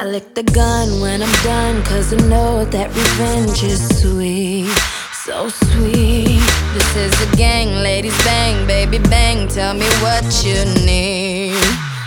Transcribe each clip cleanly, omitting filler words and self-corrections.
lick the gun when I'm done, 'cause I know that revenge is sweet, so sweet. This is a gang, ladies bang, baby bang, tell me what you need.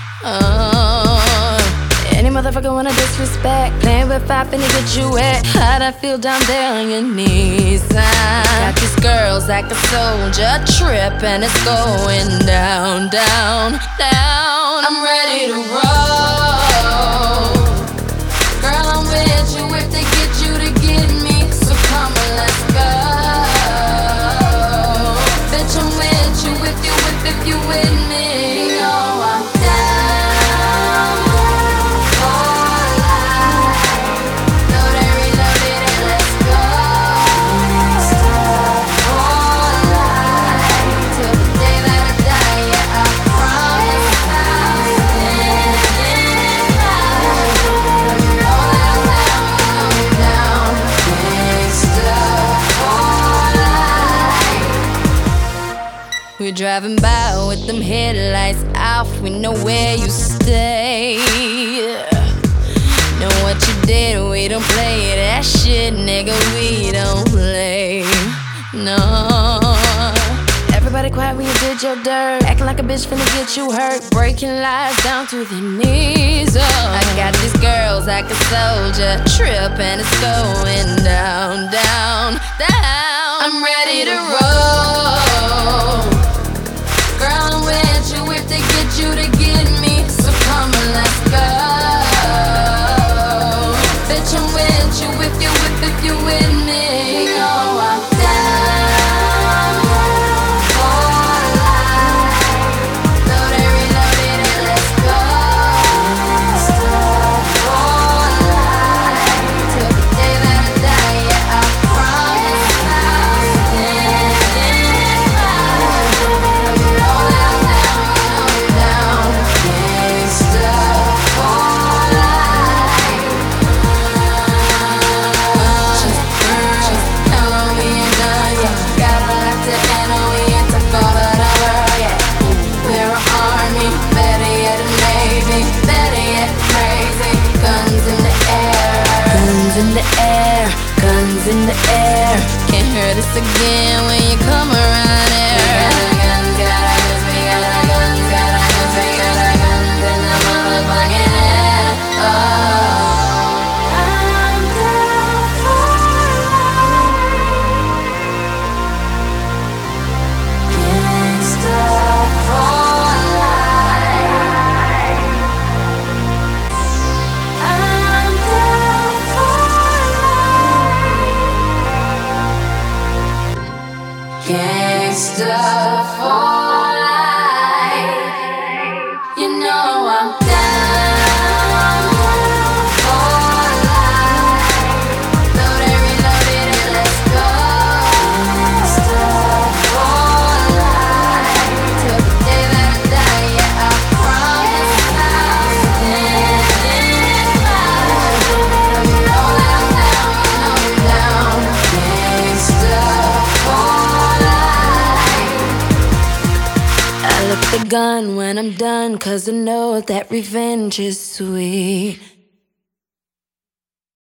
Any motherfucker wanna disrespect, playing with fire finna get you wet. How'd I feel down there on your knees? Got these girls like a soldier, trip and it's going down, down, down. I'm ready to roll. Girl, I'm with you if they get you to get me, so come on, let's go. Bitch, I'm with you if you with me. Oh, I'm down for life. Loaded, reloaded, and let's go. For life, till the day that I die, yeah, I promise I'll stand in line. Down, gangsta for life. We're driving by with them headlights off, we know where you stay. Know what you did, we don't play that shit, nigga, we don't play. No. Everybody quiet when you did your dirt, acting like a bitch finna get you hurt, breaking lives down to their knees. Oh, I got these girls like a soldier, trip and it's going down, down, down. I'm ready to roll. Girl, I'm with you if they get you to get me, so come on, let's go. Bitch, I'm with you if you with me. Oh, I'm down for life. Loaded, reloaded, and let's go. For life, till the day that I die, yeah, I promise I'll stand in line. Down, gangsta for life. Just count on me and done, yeah. Got a lot to handle, we ain't took all of the world, yeah. We're an army, better yet a navy, better yet crazy. Guns in the air, guns in the air, guns in the air. Can't hear this again when you come around here. We got guns, we got guns, we got guns in the motherfucking air. Oh, I'm down for life. Gangsta for life. I'm down for life. Gangsta for life. You know I'm down for life. Loaded, reloaded, and let's go. For life, till the day that I die, yeah, I promise I'll stand in line. Down, gangsta for life. I lick the gun when I'm done, 'cause I know that revenge is sweet.